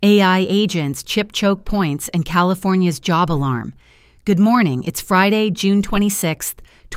AI agents, chip choke points, and California's job alarm. Good morning. It's Friday, June 26th,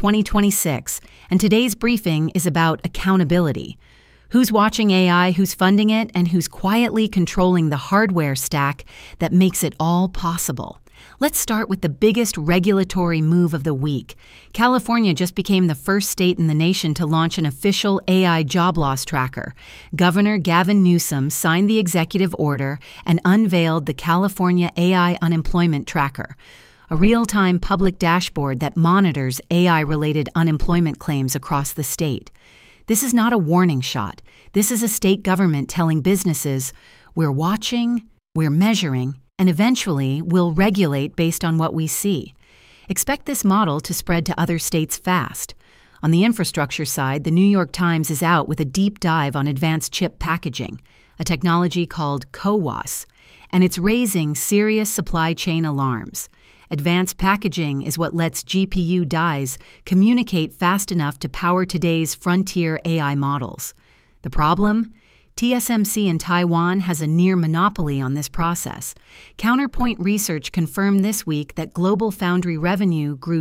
2026, and today's briefing is about accountability. Who's watching AI, who's funding it, and who's quietly controlling the hardware stack that makes it all possible? Let's start with the biggest regulatory move of the week. California just became the first state in the nation to launch an official AI job loss tracker. Governor Gavin Newsom signed the executive order and unveiled the California AI Unemployment Tracker, a real-time public dashboard that monitors AI-related unemployment claims across the state. This is not a warning shot. This is a state government telling businesses, we're watching, we're measuring, and eventually we'll regulate based on what we see. Expect this model to spread to other states fast. On the infrastructure side, the New York Times is out with a deep dive on advanced chip packaging, a technology called CoWoS, and it's raising serious supply chain alarms. Advanced packaging is what lets GPU dies communicate fast enough to power today's frontier AI models. The problem? TSMC in Taiwan has a near monopoly on this process. Counterpoint Research confirmed this week that global foundry revenue grew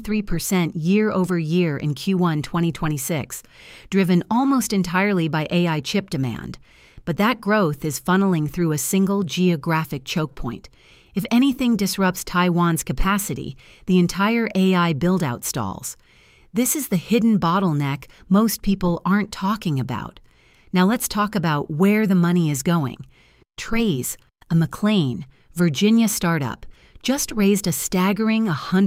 23% year over year in Q1 2026, driven almost entirely by AI chip demand. But that growth is funneling through a single geographic choke point. If anything disrupts Taiwan's capacity, the entire AI build-out stalls. This is the hidden bottleneck most people aren't talking about. Now let's talk about where the money is going. Trace, a McLean, Virginia startup, just raised a staggering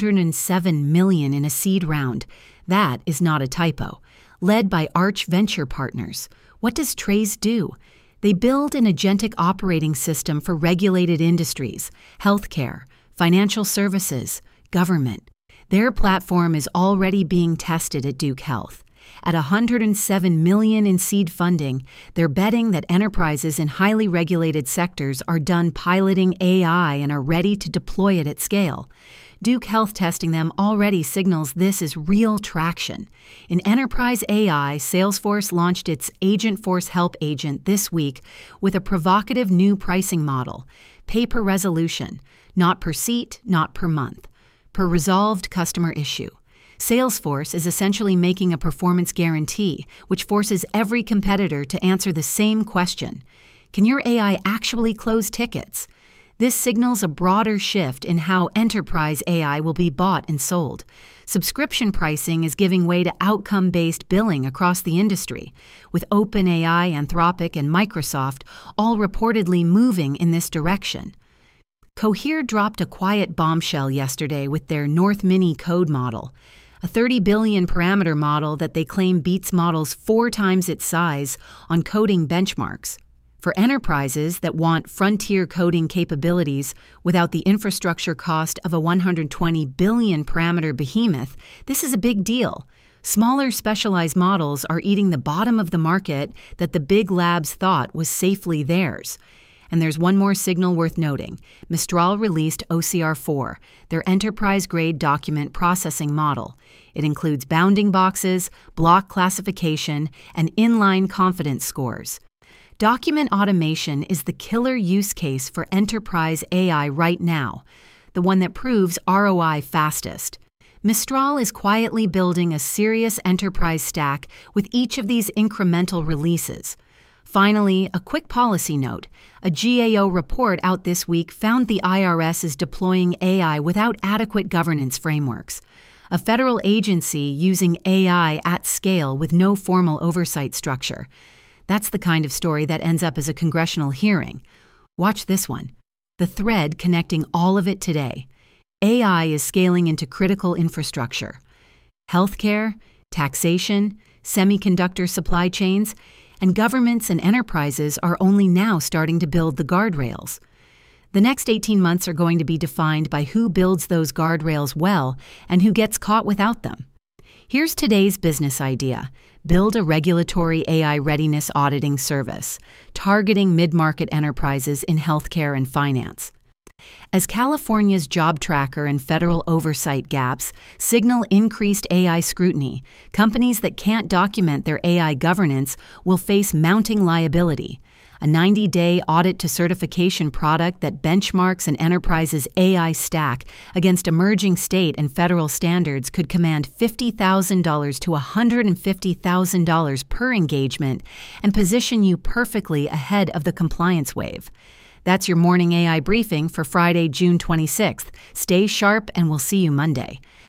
$107 million in a seed round. That is not a typo. Led by Arch Venture Partners. What does Trace do? They build an agentic operating system for regulated industries, healthcare, financial services, government. Their platform is already being tested at Duke Health. At $107 million in seed funding, they're betting that enterprises in highly regulated sectors are done piloting AI and are ready to deploy it at scale. Duke Health testing them already signals this is real traction. In enterprise AI, Salesforce launched its Agentforce Help Agent this week with a provocative new pricing model: pay per resolution, not per seat, not per month, per resolved customer issue. Salesforce is essentially making a performance guarantee, which forces every competitor to answer the same question: can your AI actually close tickets? This signals a broader shift in how enterprise AI will be bought and sold. Subscription pricing is giving way to outcome-based billing across the industry, with OpenAI, Anthropic, and Microsoft all reportedly moving in this direction. Cohere dropped a quiet bombshell yesterday with their North Mini code model, a 30 billion parameter model that they claim beats models 4 times its size on coding benchmarks. For enterprises that want frontier coding capabilities without the infrastructure cost of a 120 billion parameter behemoth, this is a big deal. Smaller specialized models are eating the bottom of the market that the big labs thought was safely theirs. And there's one more signal worth noting. Mistral released OCR4, their enterprise-grade document processing model. It includes bounding boxes, block classification, and inline confidence scores. Document automation is the killer use case for enterprise AI right now, the one that proves ROI fastest. Mistral is quietly building a serious enterprise stack with each of these incremental releases. Finally, a quick policy note. A GAO report out this week found the IRS is deploying AI without adequate governance frameworks. A federal agency using AI at scale with no formal oversight structure. That's the kind of story that ends up as a congressional hearing. Watch this one. The thread connecting all of it today. AI is scaling into critical infrastructure. Healthcare, taxation, semiconductor supply chains, and governments and enterprises are only now starting to build the guardrails. The next 18 months are going to be defined by who builds those guardrails well and who gets caught without them. Here's today's business idea. Build a regulatory AI readiness auditing service, targeting mid-market enterprises in healthcare and finance. As California's job tracker and federal oversight gaps signal increased AI scrutiny, companies that can't document their AI governance will face mounting liability. A 90-day audit to certification product that benchmarks an enterprise's AI stack against emerging state and federal standards could command $50,000 to $150,000 per engagement and position you perfectly ahead of the compliance wave. That's your morning AI briefing for Friday, June 26th. Stay sharp, and we'll see you Monday.